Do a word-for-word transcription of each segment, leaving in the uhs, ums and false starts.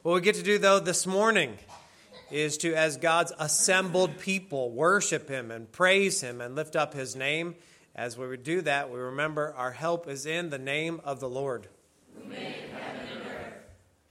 What we get to do, though, this morning is to, as God's assembled people, worship Him and praise Him and lift up His name. As we do that, we remember our help is in the name of the Lord. Who made heaven and earth.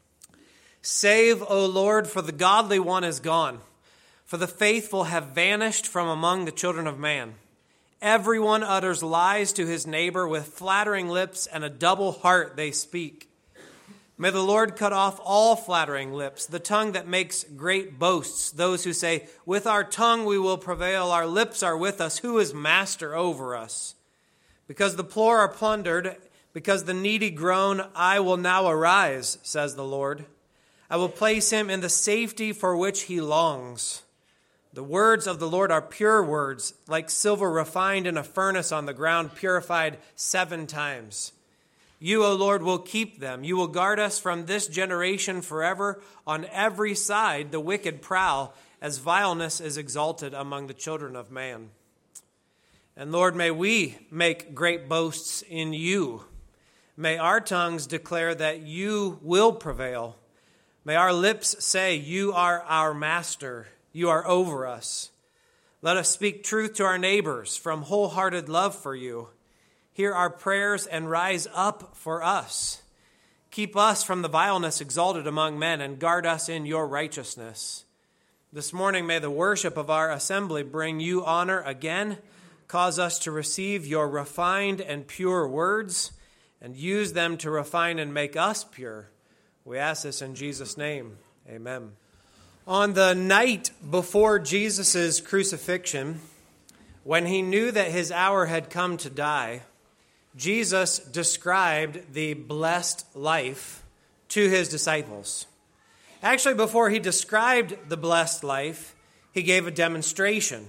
Save, O Lord, for the godly one is gone, for the faithful have vanished from among the children of man. Everyone utters lies to his neighbor, with flattering lips and a double heart they speak. May the Lord cut off all flattering lips, the tongue that makes great boasts, those who say, with our tongue we will prevail, our lips are with us, who is master over us? Because the poor are plundered, because the needy groan, I will now arise, says the Lord. I will place him in the safety for which he longs. The words of the Lord are pure words, like silver refined in a furnace on the ground, purified seven times. You, O Lord, will keep them. You will guard us from this generation forever. On every side the wicked prowl, as vileness is exalted among the children of man. And Lord, may we make great boasts in you. May our tongues declare that you will prevail. May our lips say, you are our master. You are over us. Let us speak truth to our neighbors from wholehearted love for you. Hear our prayers and rise up for us. Keep us from the vileness exalted among men and guard us in your righteousness. This morning, may the worship of our assembly bring you honor again. Cause us to receive your refined and pure words and use them to refine and make us pure. We ask this in Jesus' name. Amen. On the night before Jesus' crucifixion, when he knew that his hour had come to die, Jesus described the blessed life to his disciples. Actually, before he described the blessed life, he gave a demonstration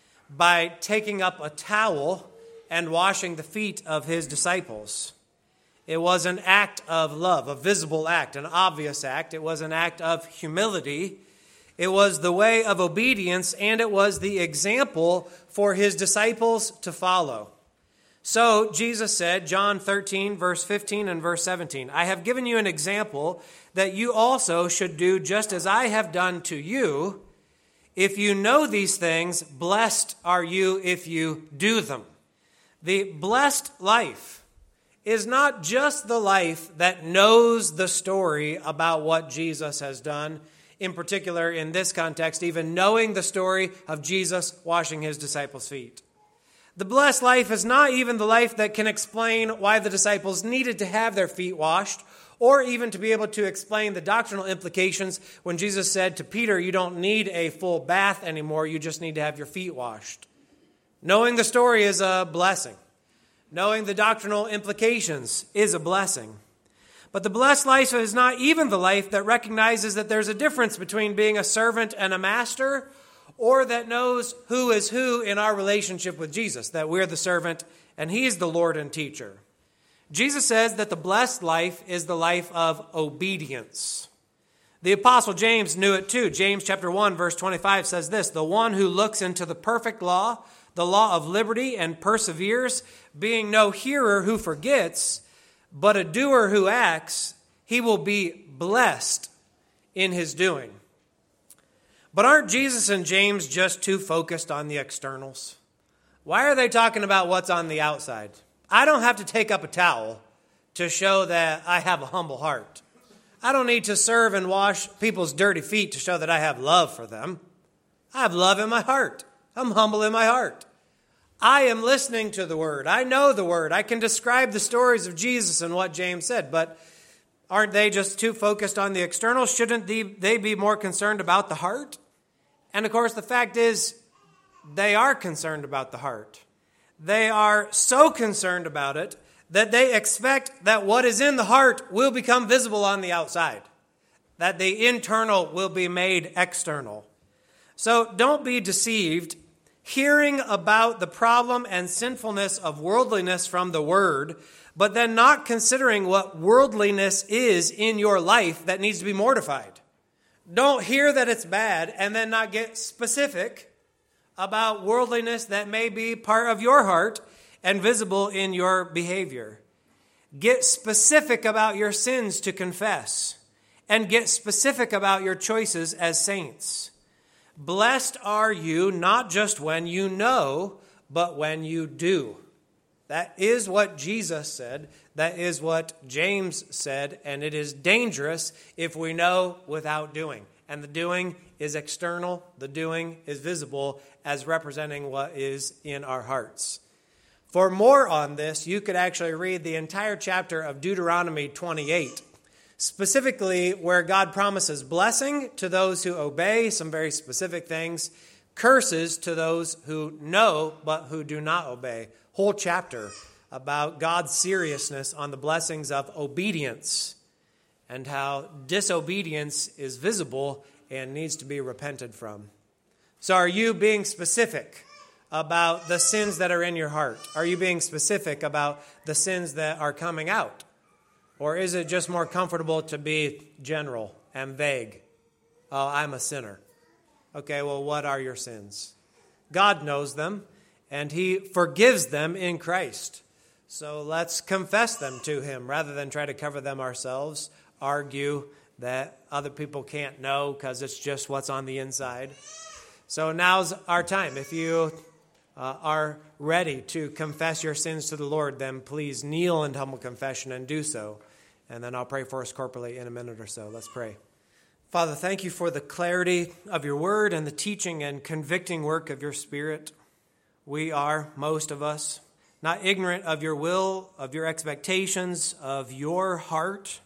by taking up a towel and washing the feet of his disciples. It was an act of love, a visible act, an obvious act. It was an act of humility. It was the way of obedience, and it was the example for his disciples to follow. So Jesus said, John thirteen, verse fifteen and verse seventeen, I have given you an example that you also should do just as I have done to you. If you know these things, blessed are you if you do them. The blessed life is not just the life that knows the story about what Jesus has done, in particular in this context, even knowing the story of Jesus washing his disciples' feet. The blessed life is not even the life that can explain why the disciples needed to have their feet washed, or even to be able to explain the doctrinal implications when Jesus said to Peter, you don't need a full bath anymore, you just need to have your feet washed. Knowing the story is a blessing. Knowing the doctrinal implications is a blessing. But the blessed life is not even the life that recognizes that there's a difference between being a servant and a master, or that knows who is who in our relationship with Jesus, that we're the servant and he's the Lord and teacher. Jesus says that the blessed life is the life of obedience. The Apostle James knew it too. James chapter one, verse twenty-five says this, the one who looks into the perfect law, the law of liberty, and perseveres, being no hearer who forgets, but a doer who acts, he will be blessed in his doing. But aren't Jesus and James just too focused on the externals? Why are they talking about what's on the outside? I don't have to take up a towel to show that I have a humble heart. I don't need to serve and wash people's dirty feet to show that I have love for them. I have love in my heart. I'm humble in my heart. I am listening to the word. I know the word. I can describe the stories of Jesus and what James said, but aren't they just too focused on the external? Shouldn't they be more concerned about the heart? And of course, the fact is, they are concerned about the heart. They are so concerned about it that they expect that what is in the heart will become visible on the outside, that the internal will be made external. So don't be deceived. Hearing about the problem and sinfulness of worldliness from the Word, but then not considering what worldliness is in your life that needs to be mortified. Don't hear that it's bad and then not get specific about worldliness that may be part of your heart and visible in your behavior. Get specific about your sins to confess and get specific about your choices as saints. Blessed are you not just when you know, but when you do. That is what Jesus said. That is what James said. And it is dangerous if we know without doing. And the doing is external. The doing is visible as representing what is in our hearts. For more on this, you could actually read the entire chapter of Deuteronomy twenty-eight, specifically where God promises blessing to those who obey, some very specific things, curses to those who know but who do not obey. Whole chapter about God's seriousness on the blessings of obedience and how disobedience is visible and needs to be repented from. So are you being specific about the sins that are in your heart? Are you being specific about the sins that are coming out? Or is it just more comfortable to be general and vague? Oh, I'm a sinner. Okay, well, what are your sins? God knows them, and He forgives them in Christ. So let's confess them to Him rather than try to cover them ourselves, argue that other people can't know because it's just what's on the inside. So now's our time. If you uh, are ready to confess your sins to the Lord, then please kneel in humble confession and do so. And then I'll pray for us corporately in a minute or so. Let's pray. Father, thank you for the clarity of your word and the teaching and convicting work of your Spirit. We are, most of us, not ignorant of your will, of your expectations, of your heart.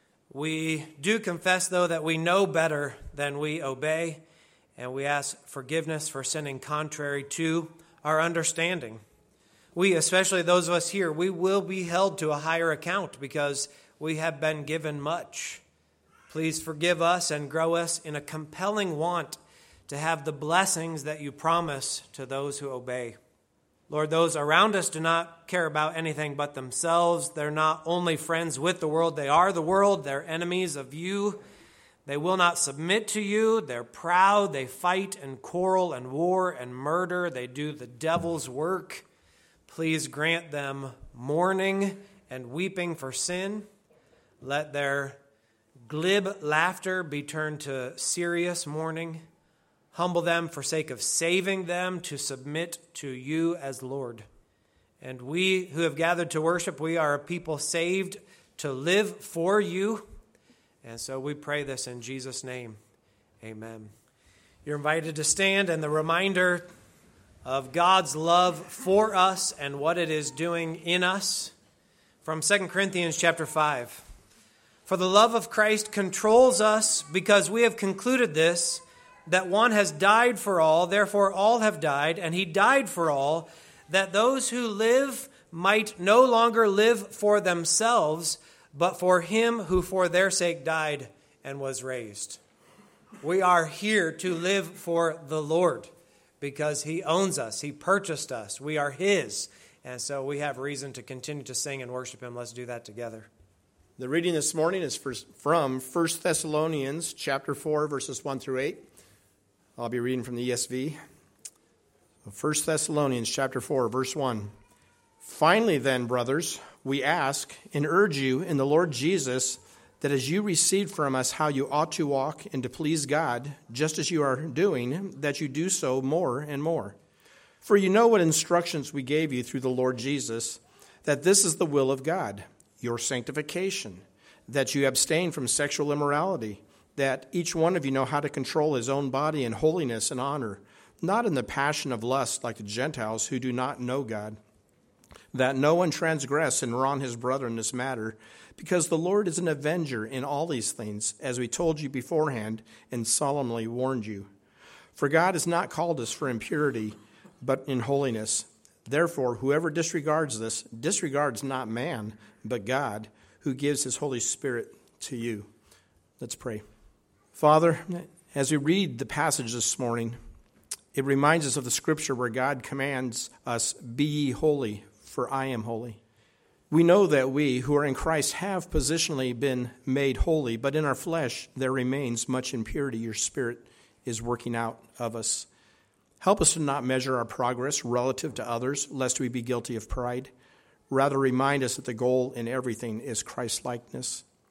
We do confess, though, that we know better than we obey, and we ask forgiveness for sinning contrary to our understanding. We, especially those of us here, we will be held to a higher account because we have been given much. Please forgive us and grow us in a compelling want to have the blessings that you promise to those who obey. Lord, those around us do not care about anything but themselves. They're not only friends with the world, they are the world. They're enemies of you. They will not submit to you. They're proud. They fight and quarrel and war and murder. They do the devil's work. Please grant them mourning and weeping for sin. Let their glib laughter be turned to serious mourning. Humble them for sake of saving them to submit to you as Lord. And we who have gathered to worship, we are a people saved to live for you. And so we pray this in Jesus' name. Amen. You're invited to stand, and the reminder of God's love for us and what it is doing in us from Second Corinthians chapter five. For the love of Christ controls us because we have concluded this, that one has died for all, therefore all have died, and he died for all, that those who live might no longer live for themselves, but for him who for their sake died and was raised. We are here to live for the Lord because he owns us. He purchased us. We are his. And so we have reason to continue to sing and worship him. Let's do that together. The reading this morning is from First Thessalonians chapter four, verses one through eight. I'll be reading from the E S V. First Thessalonians chapter four, verse one. Finally then, brothers, we ask and urge you in the Lord Jesus that as you received from us how you ought to walk and to please God, just as you are doing, that you do so more and more. For you know what instructions we gave you through the Lord Jesus, that this is the will of God, your sanctification, that you abstain from sexual immorality, that each one of you know how to control his own body in holiness and honor, not in the passion of lust like the Gentiles who do not know God, that no one transgress and wrong his brother in this matter, because the Lord is an avenger in all these things, as we told you beforehand and solemnly warned you. For God has not called us for impurity, but in holiness. Therefore, whoever disregards this disregards not man, but God, who gives his Holy Spirit to you. Let's pray. Father, as we read the passage this morning, it reminds us of the scripture where God commands us, "Be ye holy, for I am holy." We know that we who are in Christ have positionally been made holy, but in our flesh there remains much impurity your Spirit is working out of us. Help us to not measure our progress relative to others, lest we be guilty of pride. Rather, remind us that the goal in everything is Christ-likeness.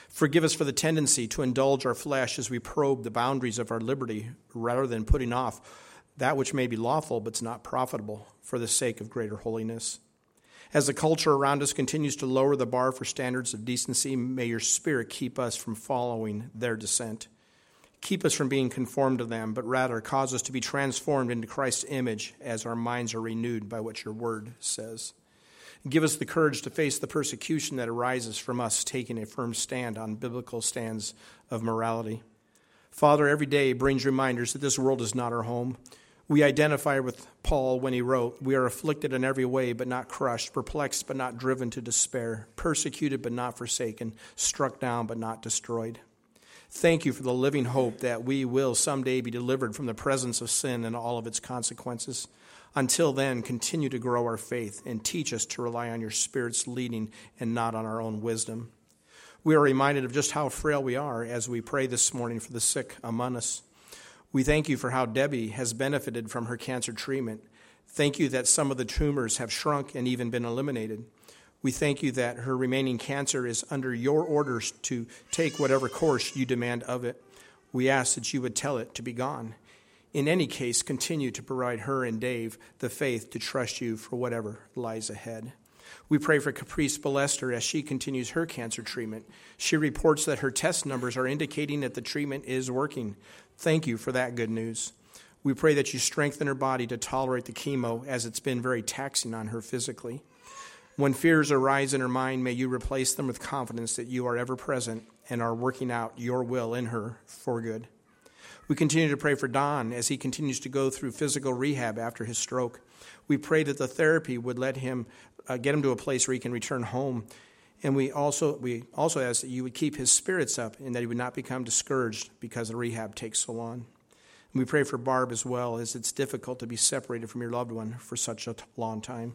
Forgive us for the tendency to indulge our flesh as we probe the boundaries of our liberty rather than putting off that which may be lawful but is not profitable for the sake of greater holiness. As the culture around us continues to lower the bar for standards of decency, may your Spirit keep us from following their descent. Keep us from being conformed to them, but rather cause us to be transformed into Christ's image as our minds are renewed by what your word says. Give us the courage to face the persecution that arises from us taking a firm stand on biblical stands of morality. Father, every day brings reminders that this world is not our home. We identify with Paul when he wrote, "We are afflicted in every way, but not crushed, perplexed, but not driven to despair, persecuted, but not forsaken, struck down, but not destroyed." Thank you for the living hope that we will someday be delivered from the presence of sin and all of its consequences. Until then, continue to grow our faith and teach us to rely on your Spirit's leading and not on our own wisdom. We are reminded of just how frail we are as we pray this morning for the sick among us. We thank you for how Debbie has benefited from her cancer treatment. Thank you that some of the tumors have shrunk and even been eliminated. We thank you that her remaining cancer is under your orders to take whatever course you demand of it. We ask that you would tell it to be gone. In any case, continue to provide her and Dave the faith to trust you for whatever lies ahead. We pray for Caprice Ballester as she continues her cancer treatment. She reports that her test numbers are indicating that the treatment is working. Thank you for that good news. We pray that you strengthen her body to tolerate the chemo as it's been very taxing on her physically. When fears arise in her mind, may you replace them with confidence that you are ever present and are working out your will in her for good. We continue to pray for Don as he continues to go through physical rehab after his stroke. We pray that the therapy would let him uh, get him to a place where he can return home. And we also we also ask that you would keep his spirits up and that he would not become discouraged because the rehab takes so long. And we pray for Barb as well, as it's difficult to be separated from your loved one for such a long time.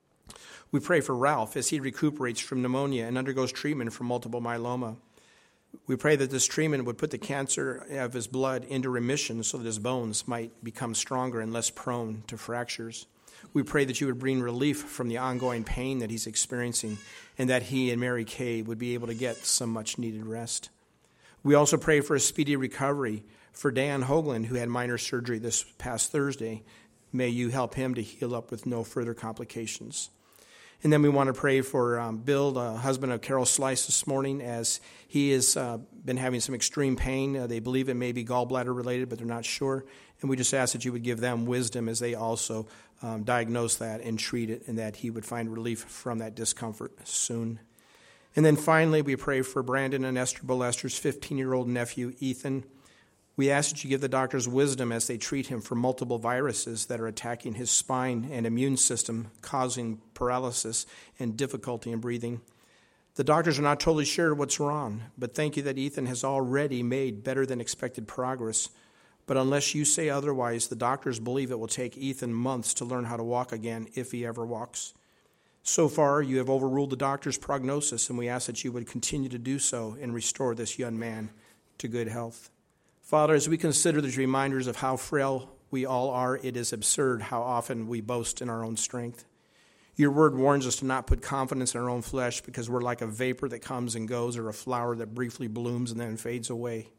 We pray for Ralph as he recuperates from pneumonia and undergoes treatment for multiple myeloma. We pray that this treatment would put the cancer of his blood into remission so that his bones might become stronger and less prone to fractures. We pray that you would bring relief from the ongoing pain that he's experiencing and that he and Mary Kay would be able to get some much-needed rest. We also pray for a speedy recovery for Dan Hoagland, who had minor surgery this past Thursday. May you help him to heal up with no further complications. And then we want to pray for um, Bill, the husband of Carol Slice, this morning, as he has uh, been having some extreme pain. Uh, they believe it may be gallbladder related, but they're not sure. And we just ask that you would give them wisdom as they also um, diagnose that and treat it, and that he would find relief from that discomfort soon. And then finally, we pray for Brandon and Esther Ballester's fifteen-year-old nephew, Ethan. We ask that you give the doctors wisdom as they treat him for multiple viruses that are attacking his spine and immune system, causing paralysis and difficulty in breathing. The doctors are not totally sure what's wrong, but thank you that Ethan has already made better than expected progress. But unless you say otherwise, the doctors believe it will take Ethan months to learn how to walk again, if he ever walks. So far, you have overruled the doctor's prognosis, and we ask that you would continue to do so and restore this young man to good health. Father, as we consider these reminders of how frail we all are, it is absurd how often we boast in our own strength. Your word warns us to not put confidence in our own flesh because we're like a vapor that comes and goes or a flower that briefly blooms and then fades away.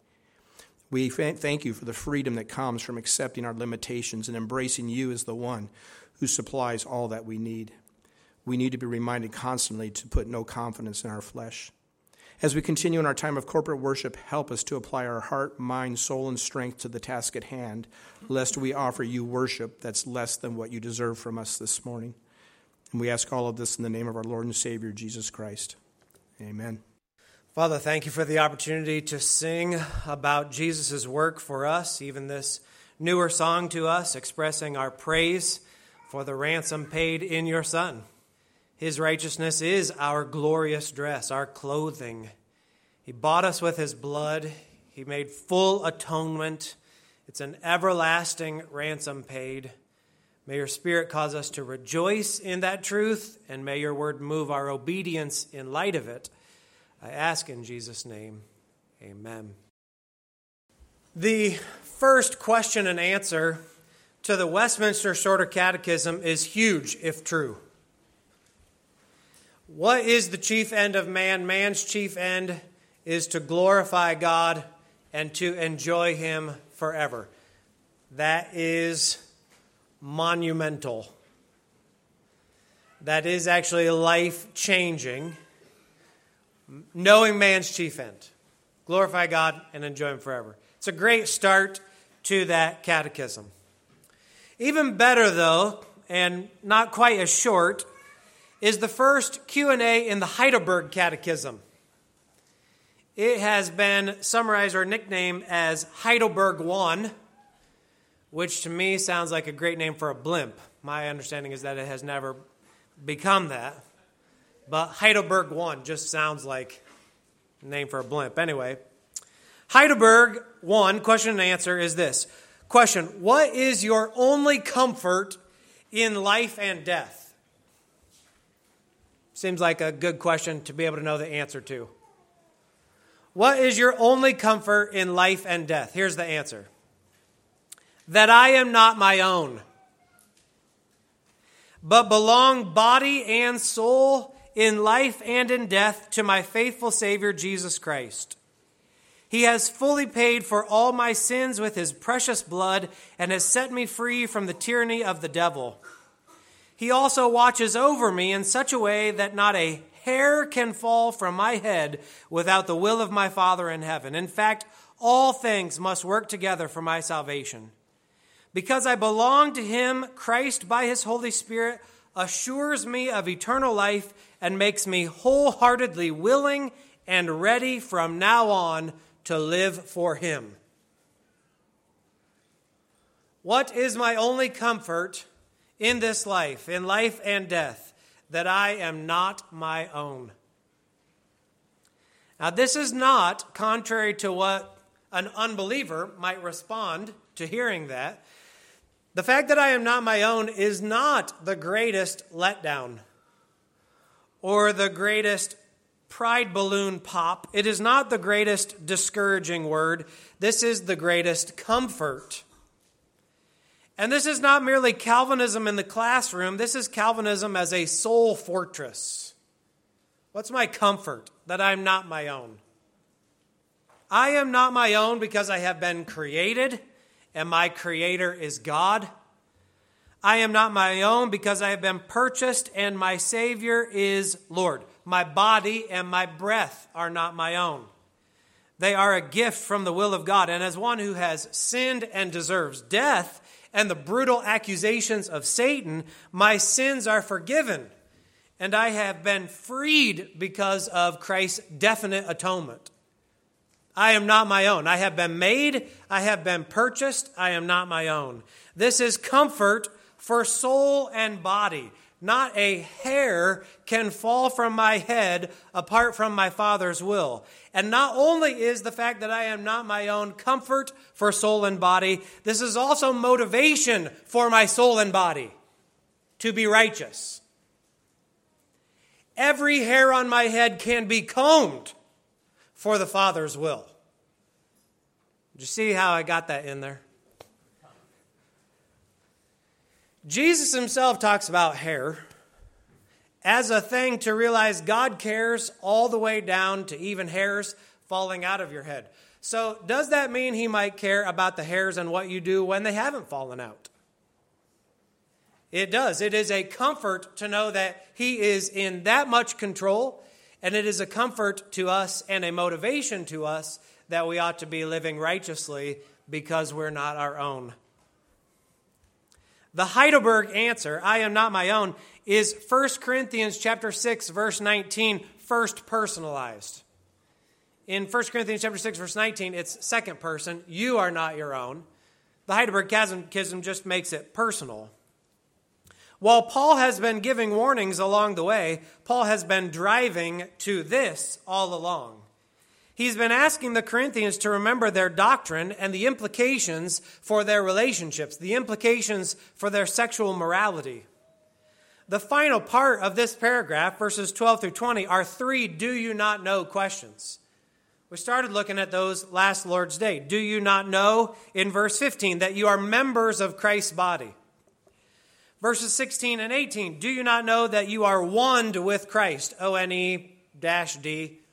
We thank you for the freedom that comes from accepting our limitations and embracing you as the one who supplies all that we need. We need to be reminded constantly to put no confidence in our flesh. As we continue in our time of corporate worship, help us to apply our heart, mind, soul, and strength to the task at hand, lest we offer you worship that's less than what you deserve from us this morning. And we ask all of this in the name of our Lord and Savior, Jesus Christ. Amen. Father, thank you for the opportunity to sing about Jesus' work for us, even this newer song to us, expressing our praise for the ransom paid in your Son. His righteousness is our glorious dress, our clothing. He bought us with his blood. He made full atonement. It's an everlasting ransom paid. May your Spirit cause us to rejoice in that truth, and may your word move our obedience in light of it. I ask in Jesus' name, amen. The first question and answer to the Westminster Shorter Catechism is huge, if true. What is the chief end of man? Man's chief end is to glorify God and to enjoy Him forever. That is monumental. That is actually life-changing. Knowing man's chief end. Glorify God and enjoy Him forever. It's a great start to that catechism. Even better, though, and not quite as short, is the first Q and A in the Heidelberg Catechism. It has been summarized or nicknamed as Heidelberg one, which to me sounds like a great name for a blimp. My understanding is that it has never become that. But Heidelberg one just sounds like a name for a blimp. Anyway, Heidelberg one, question and answer is this. Question, what is your only comfort in life and death? Seems like a good question to be able to know the answer to. What is your only comfort in life and death? Here's the answer. That I am not my own, but belong body and soul in life and in death to my faithful Savior, Jesus Christ. He has fully paid for all my sins with His precious blood and has set me free from the tyranny of the devil. He also watches over me in such a way that not a hair can fall from my head without the will of my Father in heaven. In fact, all things must work together for my salvation. Because I belong to Him, Christ, by His Holy Spirit, assures me of eternal life and makes me wholeheartedly willing and ready from now on to live for Him. What is my only comfort in this life, in life and death? That I am not my own. Now, this is not contrary to what an unbeliever might respond to hearing that. The fact that I am not my own is not the greatest letdown or the greatest pride balloon pop. It is not the greatest discouraging word. This is the greatest comfort. And this is not merely Calvinism in the classroom. This is Calvinism as a soul fortress. What's my comfort? That I'm not my own. I am not my own because I have been created, and my Creator is God. I am not my own because I have been purchased, and my Savior is Lord. My body and my breath are not my own. They are a gift from the will of God. And as one who has sinned and deserves death and the brutal accusations of Satan, my sins are forgiven, and I have been freed because of Christ's definite atonement. I am not my own. I have been made. I have been purchased. I am not my own. This is comfort for soul and body. Not a hair can fall from my head apart from my Father's will. And not only is the fact that I am not my own comfort for soul and body, this is also motivation for my soul and body to be righteous. Every hair on my head can be combed for the Father's will. Did you see how I got that in there? Jesus himself talks about hair as a thing to realize God cares all the way down to even hairs falling out of your head. So does that mean He might care about the hairs and what you do when they haven't fallen out? It does. It is a comfort to know that He is in that much control, and it is a comfort to us and a motivation to us that we ought to be living righteously because we're not our own. The Heidelberg answer, I am not my own, is First Corinthians chapter six, verse nineteen, first personalized. In First Corinthians chapter six, verse nineteen, it's second person. You are not your own. The Heidelberg Catechism just makes it personal. While Paul has been giving warnings along the way, Paul has been driving to this all along. He's been asking the Corinthians to remember their doctrine and the implications for their relationships, the implications for their sexual morality. The final part of this paragraph, verses twelve through twenty, are three do you not know questions. We started looking at those last Lord's Day. Do you not know, in verse fifteen, that you are members of Christ's body? Verses sixteen and eighteen, do you not know that you are one with Christ? O N E dash D,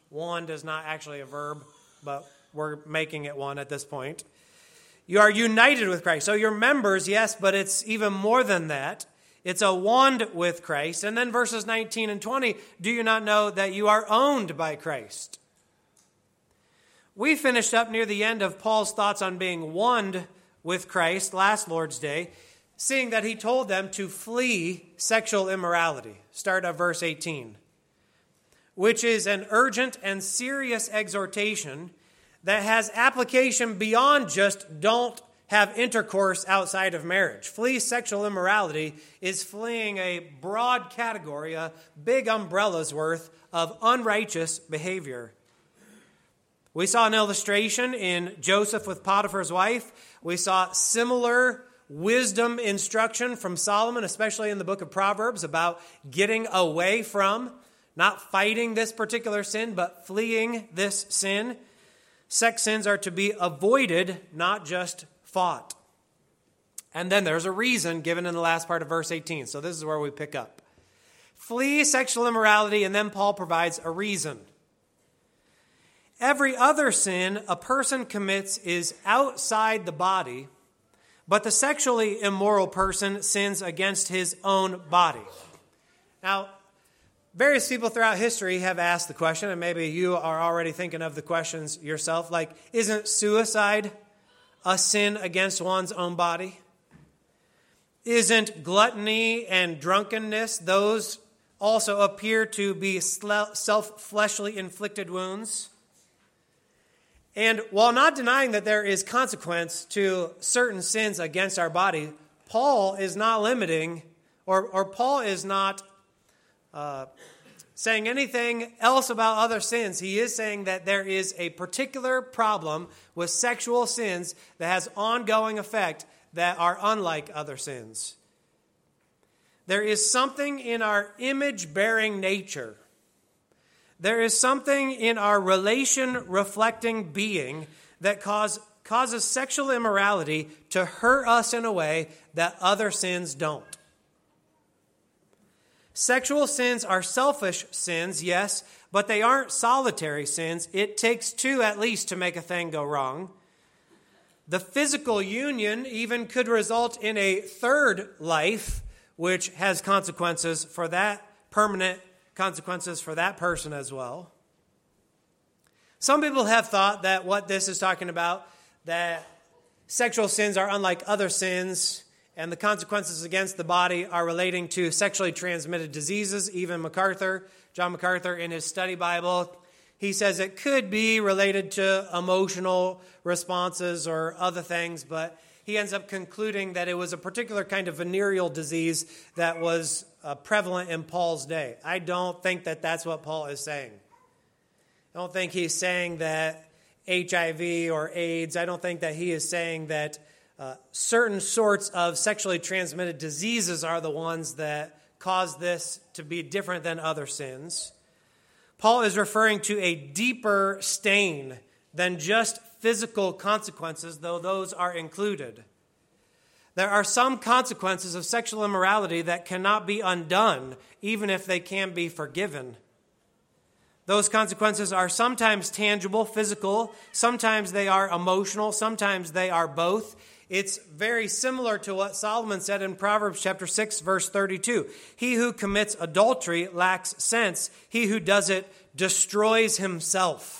Wand is not actually a verb, but we're making it one at this point. You are united with Christ. So you're members, yes, but it's even more than that. It's a wand with Christ. And then verses nineteen and twenty, do you not know that you are owned by Christ? We finished up near the end of Paul's thoughts on being wand with Christ last Lord's Day, seeing that he told them to flee sexual immorality. Start at verse eighteen, which is an urgent and serious exhortation that has application beyond just don't have intercourse outside of marriage. Flee sexual immorality is fleeing a broad category, a big umbrella's worth of unrighteous behavior. We saw an illustration in Joseph with Potiphar's wife. We saw similar wisdom instruction from Solomon, especially in the book of Proverbs, about getting away from, not fighting this particular sin, but fleeing this sin. Sex sins are to be avoided, not just fought. And then there's a reason given in the last part of verse eighteen. So this is where we pick up. Flee sexual immorality, and then Paul provides a reason. Every other sin a person commits is outside the body, but the sexually immoral person sins against his own body. Now, various people throughout history have asked the question, and maybe you are already thinking of the questions yourself, like, isn't suicide a sin against one's own body? Isn't gluttony and drunkenness, those also appear to be self-fleshly inflicted wounds? And while not denying that there is consequence to certain sins against our body, Paul is not limiting, or, or Paul is not uh, saying anything else about other sins. He is saying that there is a particular problem with sexual sins that has ongoing effect that are unlike other sins. There is something in our image-bearing nature. There is something in our relation-reflecting being that cause, causes sexual immorality to hurt us in a way that other sins don't. Sexual sins are selfish sins, yes, but they aren't solitary sins. It takes two at least to make a thing go wrong. The physical union even could result in a third life, which has consequences for that, permanent consequences for that person as well. Some people have thought that what this is talking about, that sexual sins are unlike other sins, and the consequences against the body are relating to sexually transmitted diseases. Even MacArthur, John MacArthur, in his study Bible, he says it could be related to emotional responses or other things, but he ends up concluding that it was a particular kind of venereal disease that was uh, prevalent in Paul's day. I don't think that that's what Paul is saying. I don't think he's saying that H I V or AIDS, I don't think that he is saying that uh, certain sorts of sexually transmitted diseases are the ones that cause this to be different than other sins. Paul is referring to a deeper stain than just physical consequences, though those are included. There are some consequences of sexual immorality that cannot be undone, even if they can be forgiven. Those consequences are sometimes tangible, physical, sometimes they are emotional, sometimes they are both. It's very similar to what Solomon said in Proverbs chapter six, verse thirty-two. He who commits adultery lacks sense. He who does it destroys himself.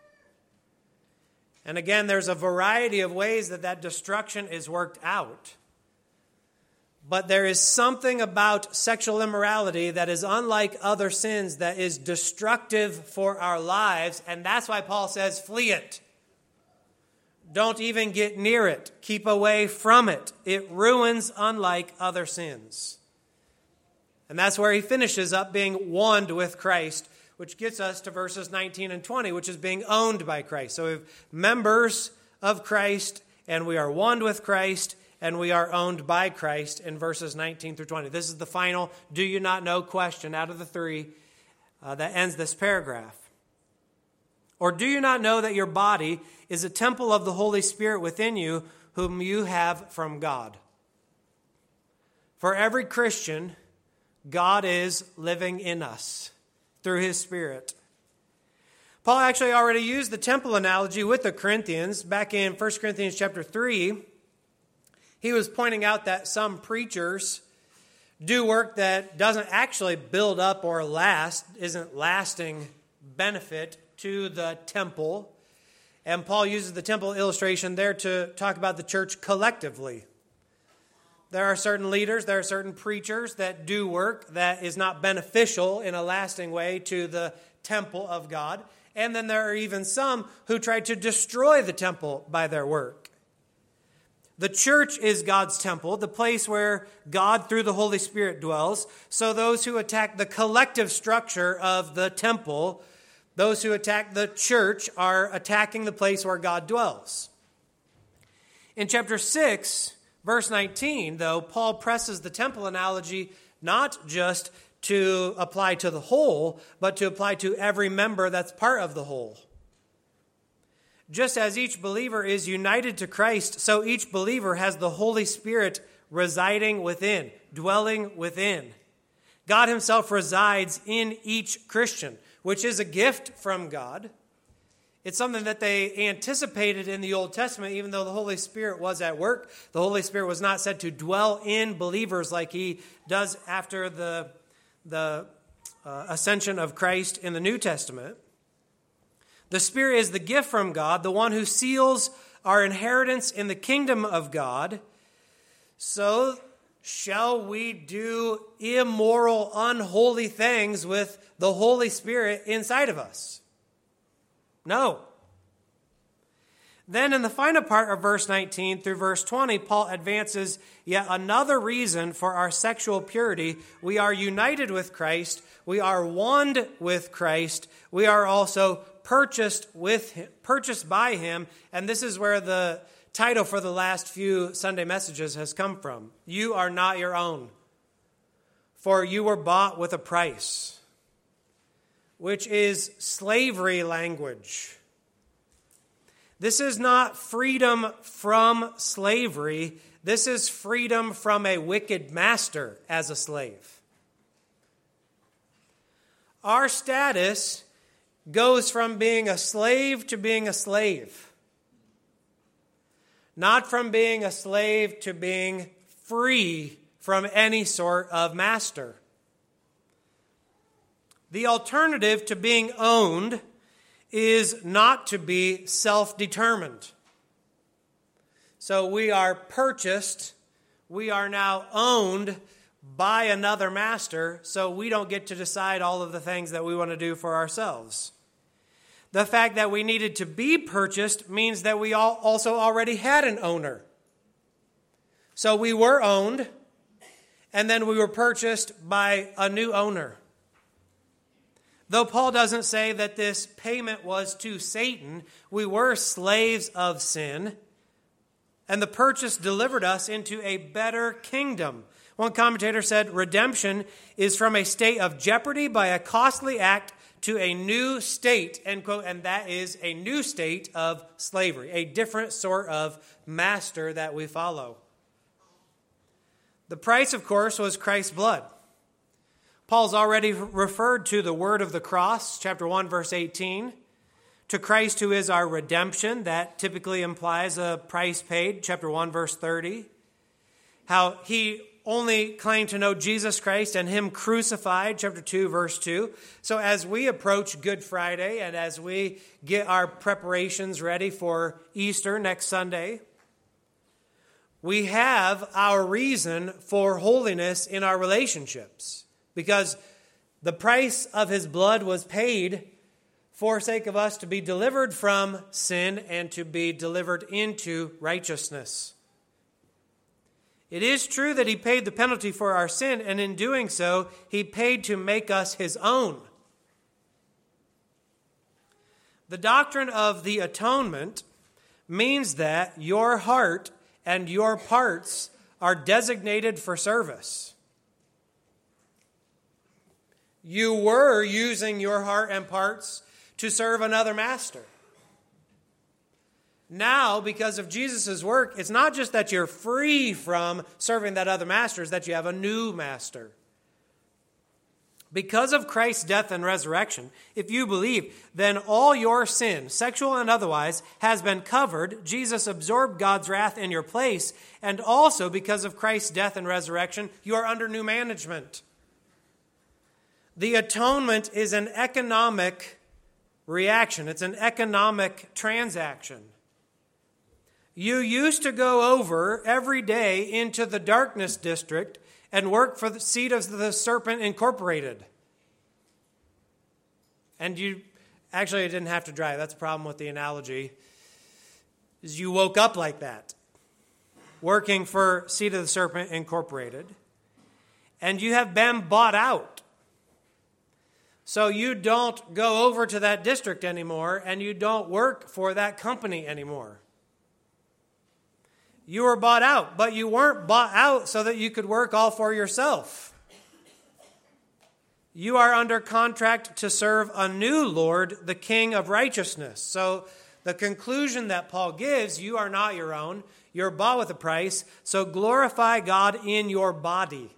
And again, there's a variety of ways that that destruction is worked out. But there is something about sexual immorality that is unlike other sins that is destructive for our lives, and that's why Paul says, flee it. Don't even get near it. Keep away from it. It ruins unlike other sins. And that's where he finishes up being one with Christ, which gets us to verses nineteen and twenty, which is being owned by Christ. So we have members of Christ, and we are one with Christ, and we are owned by Christ in verses nineteen through twenty. This is the final do you not know question out of the three uh, that ends this paragraph. Or do you not know that your body is a temple of the Holy Spirit within you, whom you have from God? For every Christian, God is living in us through his Spirit. Paul actually already used the temple analogy with the Corinthians. Back in First Corinthians chapter three, he was pointing out that some preachers do work that doesn't actually build up or last, isn't lasting benefit to the temple. And Paul uses the temple illustration there to talk about the church collectively. There are certain leaders, there are certain preachers that do work that is not beneficial in a lasting way to the temple of God. And then there are even some who try to destroy the temple by their work. The church is God's temple, the place where God through the Holy Spirit dwells. So those who attack the collective structure of the temple, those who attack the church, are attacking the place where God dwells. In chapter six, verse nineteen, though, Paul presses the temple analogy not just to apply to the whole, but to apply to every member that's part of the whole. Just as each believer is united to Christ, so each believer has the Holy Spirit residing within, dwelling within. God himself resides in each Christian, which is a gift from God. It's something that they anticipated in the Old Testament, even though the Holy Spirit was at work. The Holy Spirit was not said to dwell in believers like he does after the, the uh, ascension of Christ in the New Testament. The Spirit is the gift from God, the one who seals our inheritance in the kingdom of God. So shall we do immoral, unholy things with the Holy Spirit inside of us? No. Then in the final part of verse nineteen through verse twenty, Paul advances yet another reason for our sexual purity. We are united with Christ. We are one with Christ. We are also purchased with him, purchased by him. And this is where the title for the last few Sunday messages has come from. You are not your own, for you were bought with a price, which is slavery language. This is not freedom from slavery. This is freedom from a wicked master as a slave. Our status goes from being a slave to being a slave. Not from being a slave to being free from any sort of master. The alternative to being owned is not to be self-determined. So we are purchased, we are now owned by another master, so we don't get to decide all of the things that we want to do for ourselves. The fact that we needed to be purchased means that we all also already had an owner. So we were owned, and then we were purchased by a new owner. Though Paul doesn't say that this payment was to Satan, we were slaves of sin, and the purchase delivered us into a better kingdom. One commentator said, redemption is from a state of jeopardy by a costly act to a new state, end quote, and that is a new state of slavery, a different sort of master that we follow. The price, of course, was Christ's blood. Paul's already referred to the word of the cross, chapter one, verse eighteen. To Christ who is our redemption, that typically implies a price paid, chapter one, verse thirty. How he only claimed to know Jesus Christ and him crucified, chapter two, verse two. So as we approach Good Friday and as we get our preparations ready for Easter next Sunday, we have our reason for holiness in our relationships. Because the price of his blood was paid for sake of us to be delivered from sin and to be delivered into righteousness. It is true that he paid the penalty for our sin, and in doing so, he paid to make us his own. The doctrine of the atonement means that your heart and your parts are designated for service. You were using your heart and parts to serve another master. Now, because of Jesus' work, it's not just that you're free from serving that other master, it's that you have a new master. Because of Christ's death and resurrection, if you believe, then all your sin, sexual and otherwise, has been covered. Jesus absorbed God's wrath in your place. And also, because of Christ's death and resurrection, you are under new management. The atonement is an economic reaction. It's an economic transaction. You used to go over every day into the darkness district and work for the Seed of the Serpent Incorporated. And you actually didn't have to drive. That's a problem with the analogy. Is you woke up like that, working for Seed of the Serpent Incorporated, and you have been bought out. So you don't go over to that district anymore, and you don't work for that company anymore. You were bought out, but you weren't bought out so that you could work all for yourself. You are under contract to serve a new Lord, the King of righteousness. So the conclusion that Paul gives, you are not your own. You're bought with a price. So glorify God in your body.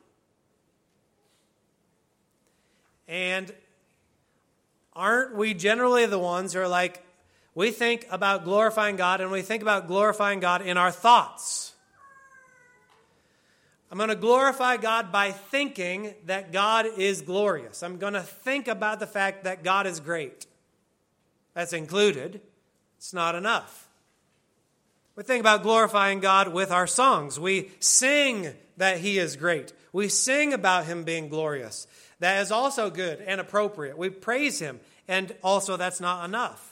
And aren't we generally the ones who are like, we think about glorifying God, and we think about glorifying God in our thoughts. I'm going to glorify God by thinking that God is glorious. I'm going to think about the fact that God is great. That's included. It's not enough. We think about glorifying God with our songs. We sing that He is great. We sing about Him being glorious. That is also good and appropriate. We praise Him, and also that's not enough.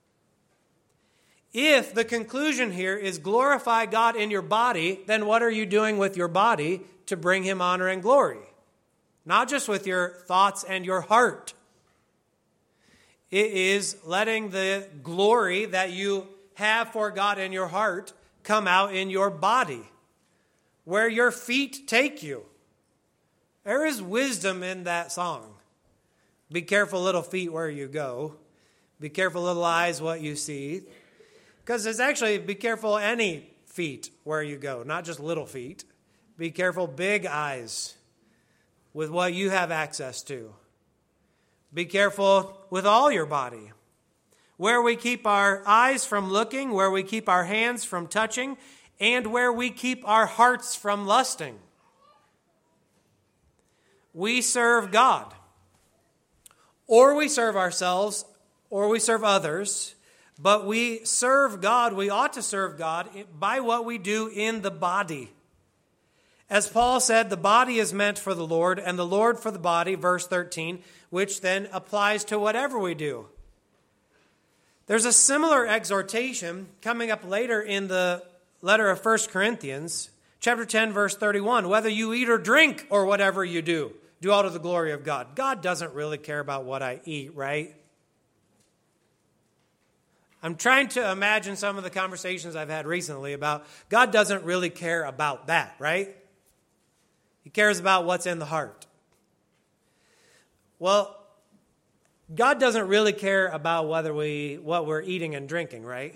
If the conclusion here is glorify God in your body, then what are you doing with your body to bring Him honor and glory? Not just with your thoughts and your heart. It is letting the glory that you have for God in your heart come out in your body, where your feet take you. There is wisdom in that song. Be careful, little feet, where you go. Be careful, little eyes, what you see. Because it's actually, be careful any feet where you go, not just little feet. Be careful big eyes with what you have access to. Be careful with all your body. Where we keep our eyes from looking, where we keep our hands from touching, and where we keep our hearts from lusting. We serve God. Or we serve ourselves, or we serve others. But we serve God, we ought to serve God by what we do in the body. As Paul said, the body is meant for the Lord, and the Lord for the body, verse thirteen, which then applies to whatever we do. There's a similar exhortation coming up later in the letter of First Corinthians, chapter ten, verse thirty-one. Whether you eat or drink or whatever you do, do all to the glory of God. God doesn't really care about what I eat, right? I'm trying to imagine some of the conversations I've had recently about God doesn't really care about that, right? He cares about what's in the heart. Well, God doesn't really care about whether we what we're eating and drinking, right?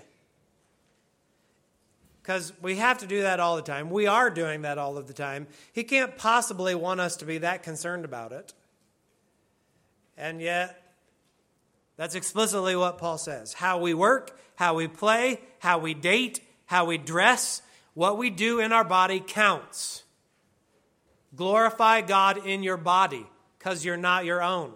Because we have to do that all the time. We are doing that all of the time. He can't possibly want us to be that concerned about it. And yet, that's explicitly what Paul says. How we work, how we play, how we date, how we dress, what we do in our body counts. Glorify God in your body, because you're not your own.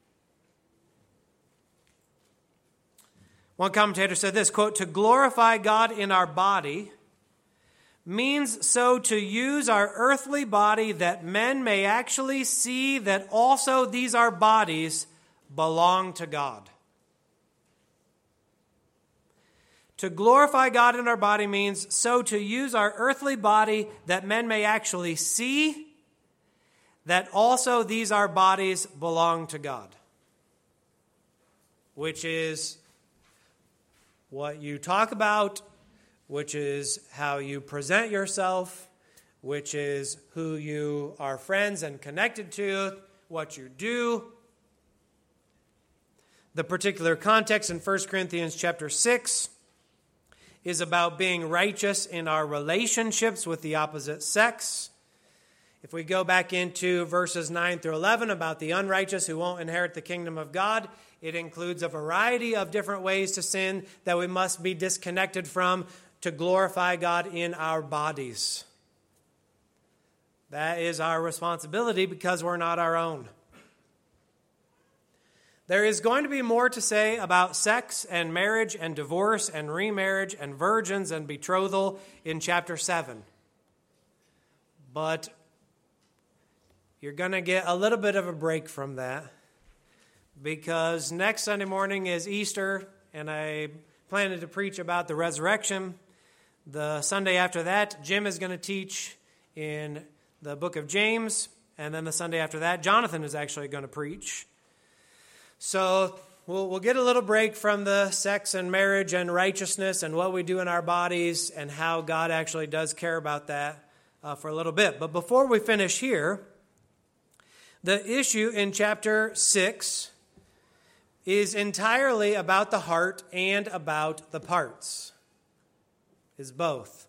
One commentator said this, quote, to glorify God in our body means so to use our earthly body that men may actually see that also these are bodies belong to God. To glorify God in our body means so to use our earthly body that men may actually see that also these our bodies belong to God. Which is what you talk about, which is how you present yourself, which is who you are friends and connected to, what you do. The particular context in First Corinthians chapter six is about being righteous in our relationships with the opposite sex. If we go back into verses nine through eleven about the unrighteous who won't inherit the kingdom of God, it includes a variety of different ways to sin that we must be disconnected from to glorify God in our bodies. That is our responsibility because we're not our own. There is going to be more to say about sex and marriage and divorce and remarriage and virgins and betrothal in chapter seven. But you're going to get a little bit of a break from that because next Sunday morning is Easter and I planned to preach about the resurrection. The Sunday after that, Jim is going to teach in the book of James, and then the Sunday after that, Jonathan is actually going to preach. So we'll, we'll get a little break from the sex and marriage and righteousness and what we do in our bodies and how God actually does care about that uh, for a little bit. But before we finish here, the issue in chapter six is entirely about the heart and about the parts. Is both.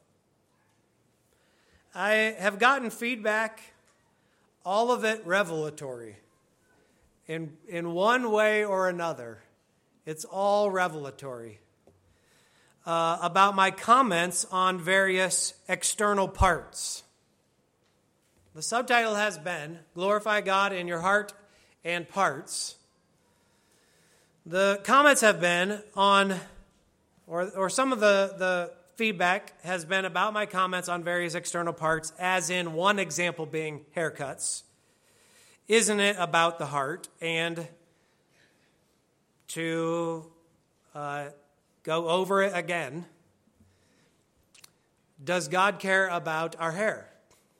I have gotten feedback, all of it revelatory. In, in one way or another, it's all revelatory. Uh, about my comments on various external parts. The subtitle has been, Glorify God in Your Heart and Parts. The comments have been on, or, or some of the, the feedback has been about my comments on various external parts, as in one example being haircuts. Isn't it about the heart? And to uh, go over it again, does God care about our hair?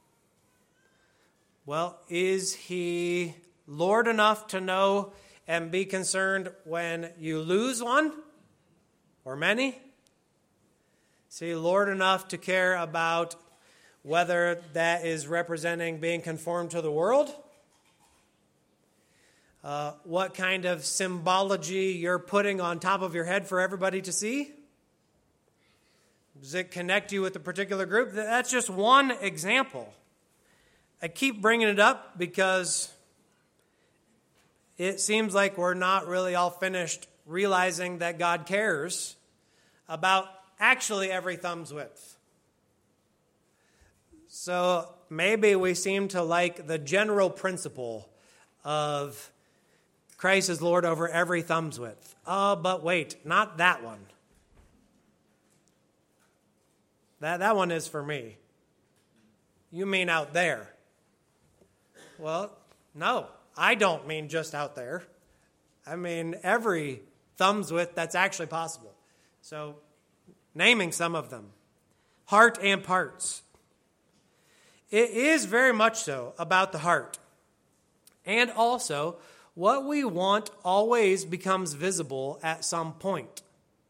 Well, is He Lord enough to know and be concerned when you lose one or many? Is He Lord enough to care about whether that is representing being conformed to the world? Uh, what kind of symbology you're putting on top of your head for everybody to see? Does it connect you with a particular group? That's just one example. I keep bringing it up because it seems like we're not really all finished realizing that God cares about actually every thumb's width. So maybe we seem to like the general principle of Christ is Lord over every thumb's width. Oh, but wait, not that one. That, that one is for me. You mean out there? Well, no, I don't mean just out there. I mean every thumb's width that's actually possible. So, naming some of them. Heart and parts. It is very much so about the heart. And also, what we want always becomes visible at some point.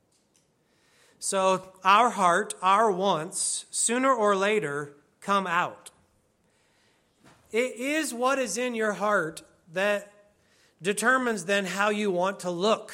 So our heart, our wants, sooner or later come out. It is what is in your heart that determines then how you want to look.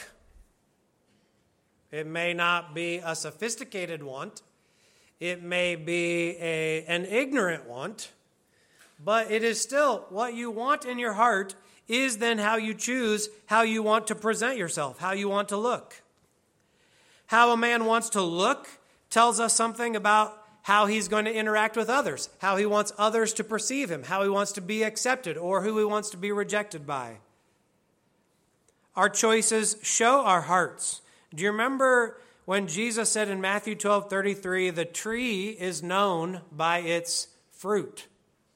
It may not be a sophisticated want. It may be a, an ignorant want. But it is still what you want in your heart is then how you choose how you want to present yourself, how you want to look. How a man wants to look tells us something about how he's going to interact with others, how he wants others to perceive him, how he wants to be accepted, or who he wants to be rejected by. Our choices show our hearts. Do you remember when Jesus said in Matthew twelve thirty-three, the tree is known by its fruit?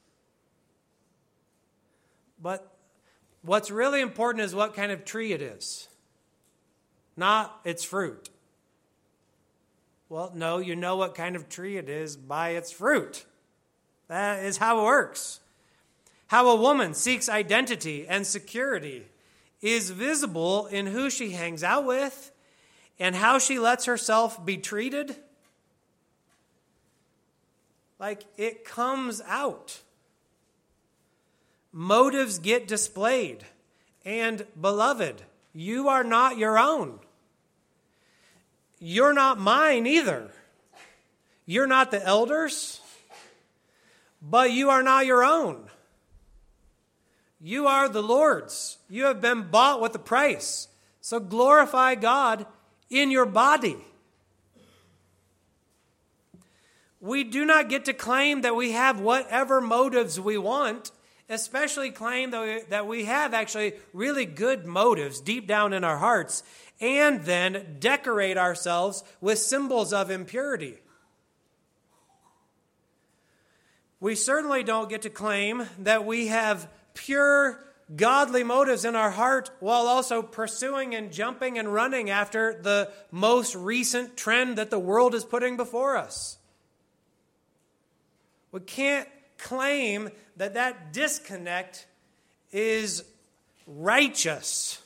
But what's really important is what kind of tree it is, not its fruit. Well, no, you know what kind of tree it is by its fruit. That is how it works. How a woman seeks identity and security is visible in who she hangs out with and how she lets herself be treated. Like, it comes out. Motives get displayed. And, beloved, you are not your own. You're not mine either. You're not the elders. but you are not your own. You are the Lord's. You have been bought with a price. So glorify God in your body. We do not get to claim that we have whatever motives we want, especially claim that we, that we have actually really good motives deep down in our hearts, and then decorate ourselves with symbols of impurity. We certainly don't get to claim that we have pure, godly motives in our heart while also pursuing and jumping and running after the most recent trend that the world is putting before us. We can't claim that that disconnect is righteous.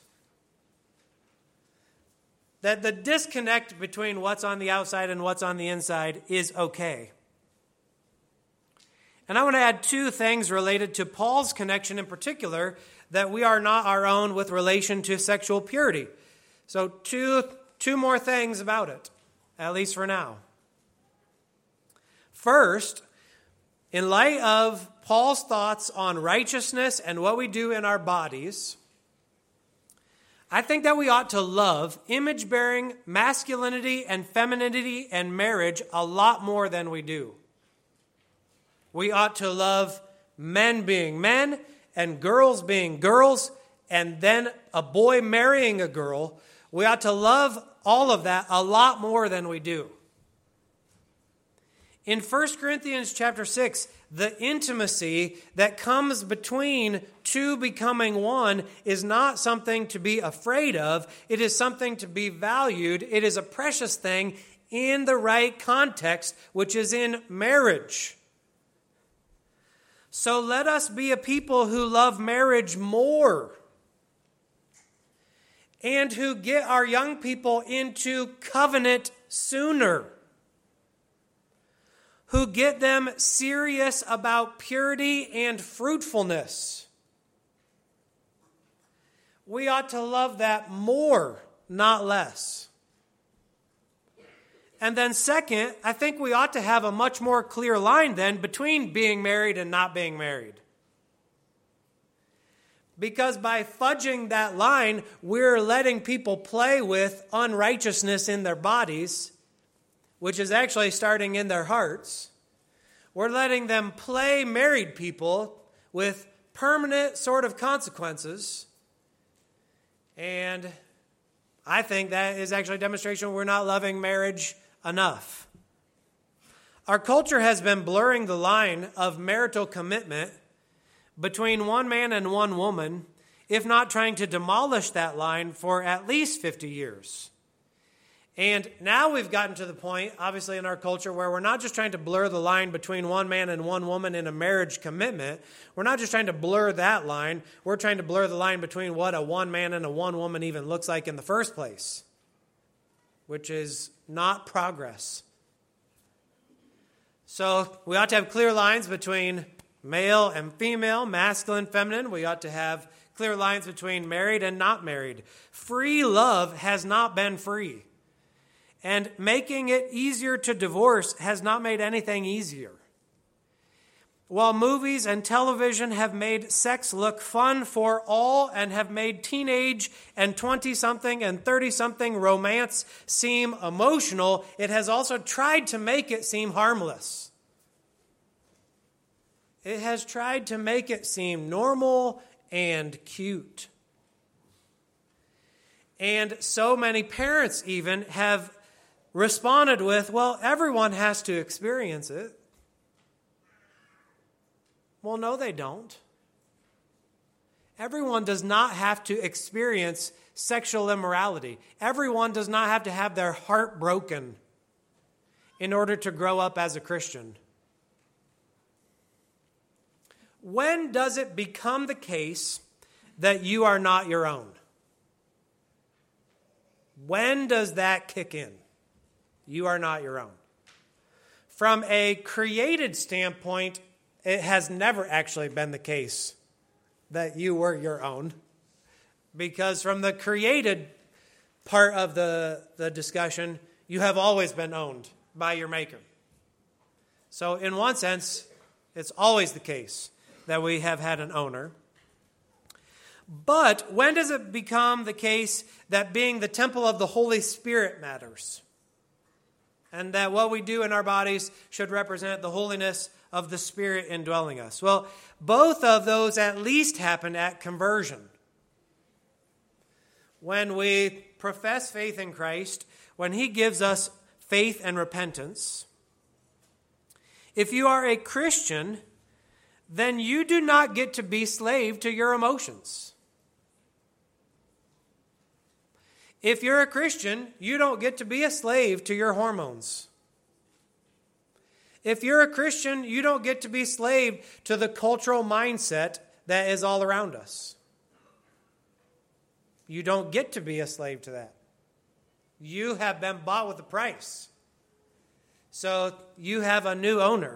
That the disconnect between what's on the outside and what's on the inside is okay. And I want to add two things related to Paul's connection in particular, that we are not our own with relation to sexual purity. So two, two more things about it, at least for now. First, in light of Paul's thoughts on righteousness and what we do in our bodies, I think that we ought to love image-bearing masculinity and femininity and marriage a lot more than we do. We ought to love men being men and girls being girls, and then a boy marrying a girl. We ought to love all of that a lot more than we do. In First Corinthians chapter six, the intimacy that comes between two becoming one is not something to be afraid of. It is something to be valued. It is a precious thing in the right context, which is in marriage. So let us be a people who love marriage more and who get our young people into covenant sooner, who get them serious about purity and fruitfulness. We ought to love that more, not less. And then second, I think we ought to have a much more clear line then between being married and not being married. Because by fudging that line, we're letting people play with unrighteousness in their bodies, which is actually starting in their hearts. We're letting them play married people with permanent sort of consequences. And I think that is actually a demonstration we're not loving marriage enough. Our culture has been blurring the line of marital commitment between one man and one woman, if not trying to demolish that line for at least fifty years. And now we've gotten to the point, obviously in our culture, where we're not just trying to blur the line between one man and one woman in a marriage commitment. We're not just trying to blur that line. We're trying to blur the line between what a one man and a one woman even looks like in the first place, which is not progress. So we ought to have clear lines between male and female, masculine, feminine. We ought to have clear lines between married and not married. Free love has not been free. And making it easier to divorce has not made anything easier. While movies and television have made sex look fun for all and have made teenage and twenty-something and thirty-something romance seem emotional, it has also tried to make it seem harmless. It has tried to make it seem normal and cute. And so many parents even have responded with, well, everyone has to experience it. Well, no, they don't. Everyone does not have to experience sexual immorality. Everyone does not have to have their heart broken in order to grow up as a Christian. When does it become the case that you are not your own? When does that kick in? You are not your own. From a created standpoint, it has never actually been the case that you were your own. Because from the created part of the, the discussion, you have always been owned by your Maker. So in one sense, It's always the case that we have had an owner. But when does it become the case that being the temple of the Holy Spirit matters? And that what we do in our bodies should represent the holiness of the Spirit indwelling us? Well, both of those at least happen at conversion. When we profess faith in Christ, when He gives us faith and repentance, if you are a Christian, then you do not get to be slave to your emotions. If you're a Christian, you don't get to be a slave to your hormones. If you're a Christian, you don't get to be slave to the cultural mindset that is all around us. You don't get to be a slave to that. You have been bought with a price. So you have a new owner.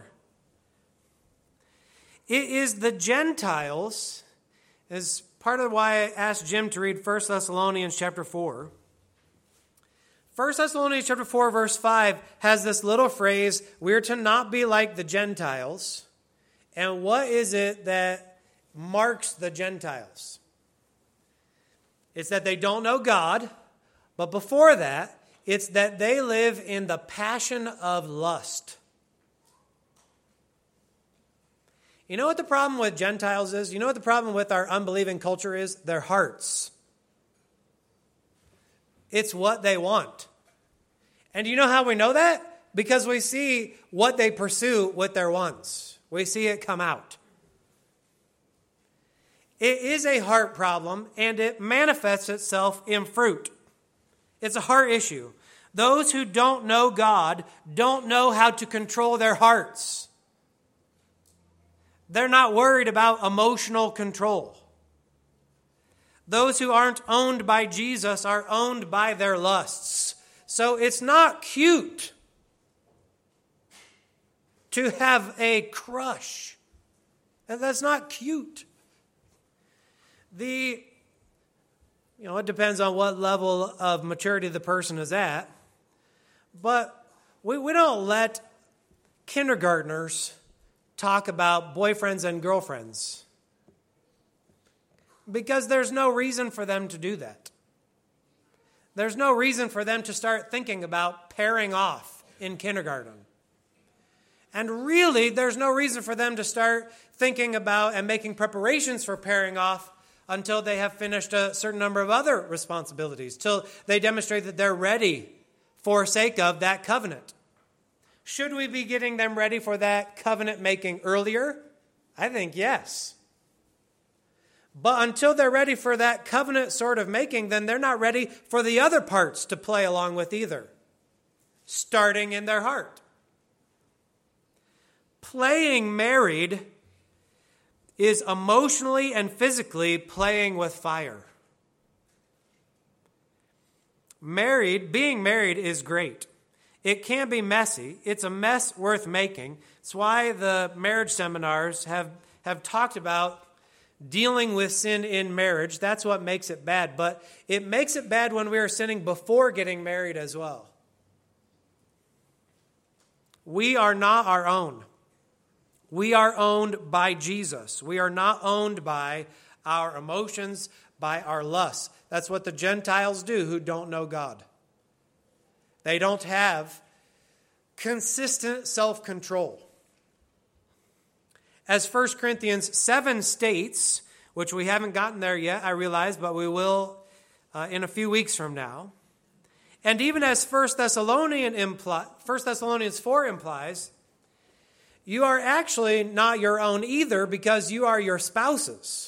It is the Gentiles, as part of why I asked Jim to read First Thessalonians chapter four. First Thessalonians chapter four, verse five has this little phrase, we're to not be like the Gentiles. And what is it that marks the Gentiles? It's that they don't know God, but before that, it's that they live in the passion of lust. You know what the problem with Gentiles is? You know what the problem with our unbelieving culture is? Their hearts. It's what they want. And you know how we know that? Because we see what they pursue with their wants. We see it come out. It is a heart problem, and it manifests itself in fruit. It's a heart issue. Those who don't know God don't know how to control their hearts. They're not worried about emotional control. Those who aren't owned by Jesus are owned by their lusts. So it's not cute to have a crush. That's not cute. The, you know, it depends on what level of maturity the person is at. But we, we don't let kindergartners talk about boyfriends and girlfriends, because there's no reason for them to do that. There's no reason for them to start thinking about pairing off in kindergarten. And really, there's no reason for them to start thinking about and making preparations for pairing off until they have finished a certain number of other responsibilities, till they demonstrate that they're ready for sake of that covenant. Should we be getting them ready for that covenant making earlier? I think yes. But until they're ready for that covenant sort of making, then they're not ready for the other parts to play along with either, starting in their heart. Playing married is emotionally and physically playing with fire. Married, being married is great. It can be messy. It's a mess worth making. It's why the marriage seminars have, have talked about dealing with sin in marriage. That's what makes it bad. But it makes it bad when we are sinning before getting married as well. We are not our own. We are owned by Jesus. We are not owned by our emotions, by our lusts. That's what the Gentiles do who don't know God. They don't have consistent self-control. As First Corinthians seven states, which we haven't gotten there yet, I realize, but we will uh, in a few weeks from now. And even as First Thessalonians imply, First Thessalonians four implies, you are actually not your own either, because you are your spouse's.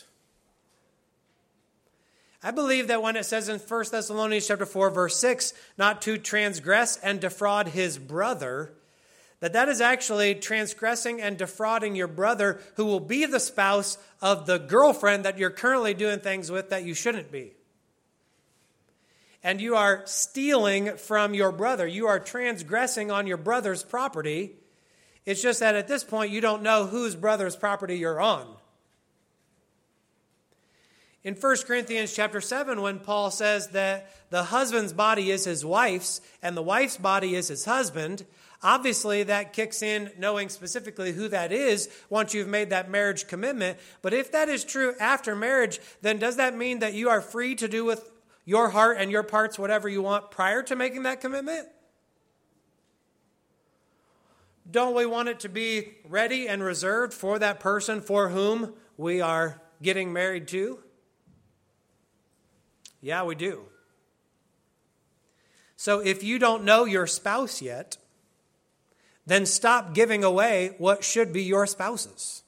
I believe that when it says in First Thessalonians chapter four, verse six, not to transgress and defraud his brother, that that is actually transgressing and defrauding your brother, who will be the spouse of the girlfriend that you're currently doing things with that you shouldn't be. And you are stealing from your brother. You are transgressing on your brother's property. It's just that at this point, you don't know whose brother's property you're on. In First Corinthians chapter seven, when Paul says that the husband's body is his wife's and the wife's body is his husband, Obviously, that kicks in knowing specifically who that is once you've made that marriage commitment. But if that is true after marriage, then does that mean that you are free to do with your heart and your parts whatever you want prior to making that commitment? Don't we want it to be ready and reserved for that person for whom we are getting married to? Yeah, we do. So if you don't know your spouse yet, then stop giving away what should be your spouse's.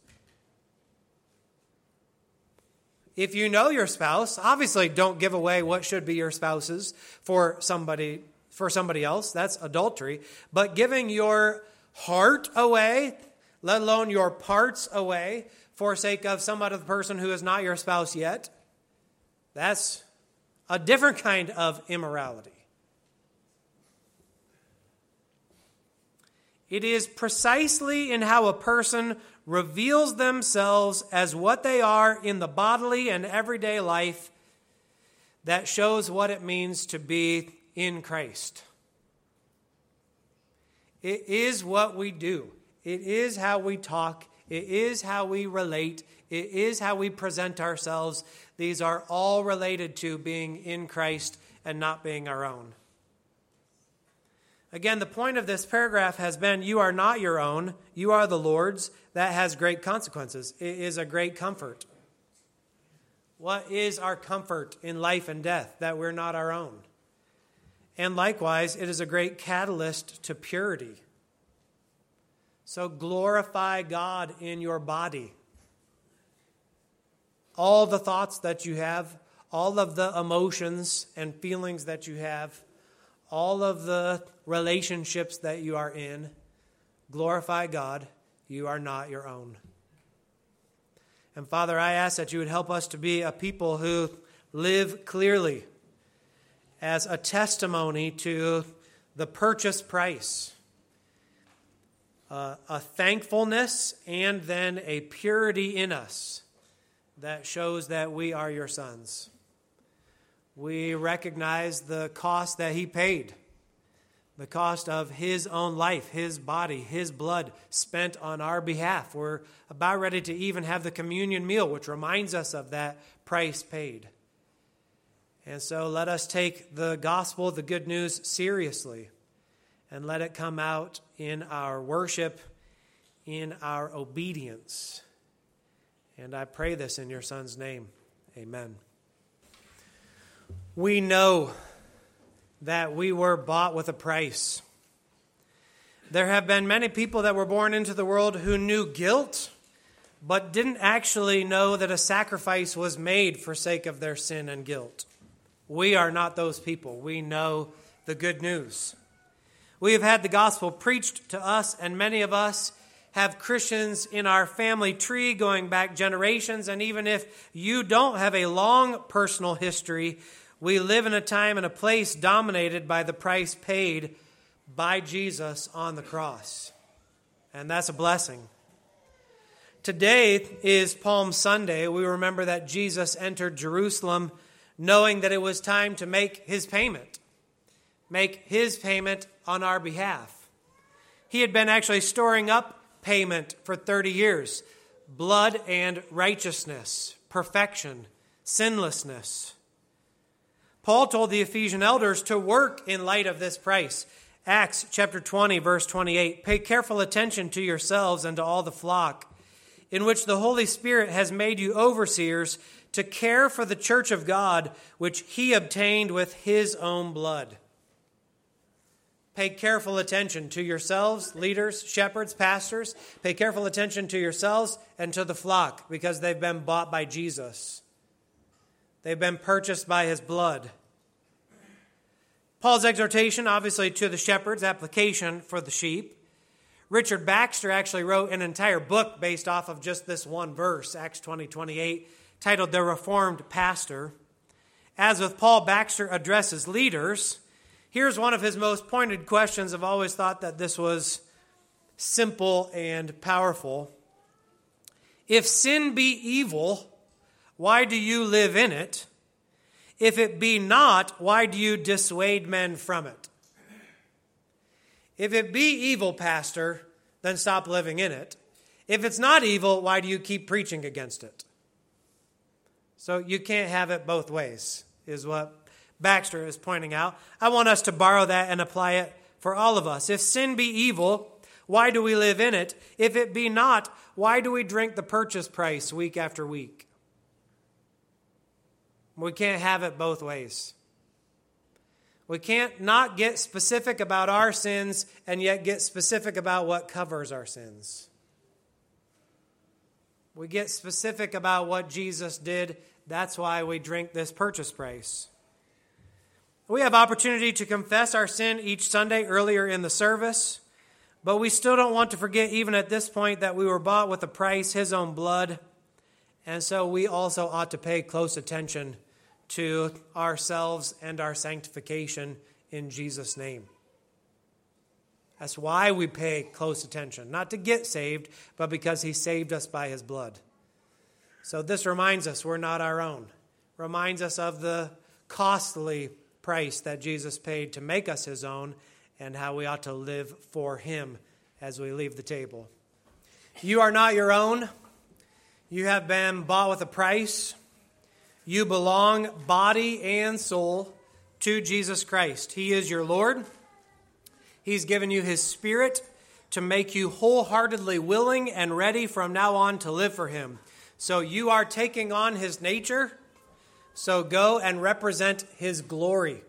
If you know your spouse, obviously don't give away what should be your spouse's for somebody for somebody else. That's adultery. But giving your heart away, let alone your parts away, for sake of some other person who is not your spouse yet, that's a different kind of immorality. It is precisely in how a person reveals themselves as what they are in the bodily and everyday life that shows what it means to be in Christ. It is what we do. It is how we talk. It is how we relate. It is how we present ourselves. These are all related to being in Christ and not being our own. Again, the point of this paragraph has been, you are not your own, you are the Lord's. That has great consequences. It is a great comfort. What is our comfort in life and death? That we're not our own. And likewise, it is a great catalyst to purity. So glorify God in your body. All the thoughts that you have, all of the emotions and feelings that you have, all of the relationships that you are in, glorify God. You are not your own. And Father, I ask that you would help us to be a people who live clearly as a testimony to the purchase price, uh, a thankfulness, and then a purity in us that shows that we are your sons. We recognize the cost that he paid, the cost of his own life, his body, his blood spent on our behalf. We're about ready to even have the communion meal, which reminds us of that price paid. And so let us take the gospel, the good news, seriously, and let it come out in our worship, in our obedience. And I pray this in your Son's name. Amen. We know that we were bought with a price. There have been many people that were born into the world who knew guilt, but didn't actually know that a sacrifice was made for sake of their sin and guilt. We are not those people. We know the good news. We have had the gospel preached to us, and many of us have Christians in our family tree going back generations. And even if you don't have a long personal history, we live in a time and a place dominated by the price paid by Jesus on the cross. And that's a blessing. Today is Palm Sunday. We remember that Jesus entered Jerusalem knowing that it was time to make his payment, make his payment on our behalf. He had been actually storing up payment for thirty years, blood and righteousness, perfection, sinlessness. Paul told the Ephesian elders to work in light of this price. Acts chapter twenty, verse twenty-eight, pay careful attention to yourselves and to all the flock, in which the Holy Spirit has made you overseers to care for the church of God, which he obtained with his own blood. Pay careful attention to yourselves, leaders, shepherds, pastors. Pay careful attention to yourselves and to the flock, because they've been bought by Jesus. They've been purchased by his blood. Paul's exhortation, obviously, to the shepherds, application for the sheep. Richard Baxter actually wrote an entire book based off of just this one verse, Acts twenty, twenty-eight, titled The Reformed Pastor. As with Paul, Baxter addresses leaders. Here's one of his most pointed questions. I've always thought that this was simple and powerful. If sin be evil, why do you live in it? If it be not, why do you dissuade men from it? If it be evil, Pastor, then stop living in it. If it's not evil, why do you keep preaching against it? So you can't have it both ways, is what Baxter is pointing out. I want us to borrow that and apply it for all of us. If sin be evil, why do we live in it? If it be not, why do we drink the purchase price week after week? We can't have it both ways. We can't not get specific about our sins and yet get specific about what covers our sins. We get specific about what Jesus did. That's why we drink this purchase price. We have opportunity to confess our sin each Sunday earlier in the service, but we still don't want to forget, even at this point, that we were bought with a price, his own blood, and so we also ought to pay close attention to ourselves and our sanctification in Jesus' name. That's why we pay close attention, not to get saved, but because he saved us by his blood. So this reminds us we're not our own. Reminds us of the costly price that Jesus paid to make us his own and how we ought to live for him as we leave the table. You are not your own. You have been bought with a price. You belong, body and soul, to Jesus Christ. He is your Lord. He's given you his Spirit to make you wholeheartedly willing and ready from now on to live for him. So you are taking on his nature. So go and represent his glory.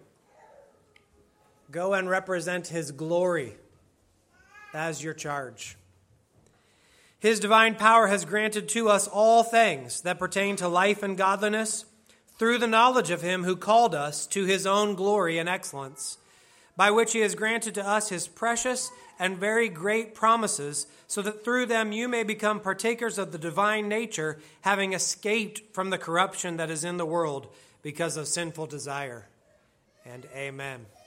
Go and represent his glory. That is your charge. His divine power has granted to us all things that pertain to life and godliness through the knowledge of him who called us to his own glory and excellence, by which he has granted to us his precious and very great promises, so that through them you may become partakers of the divine nature, having escaped from the corruption that is in the world because of sinful desire. And amen.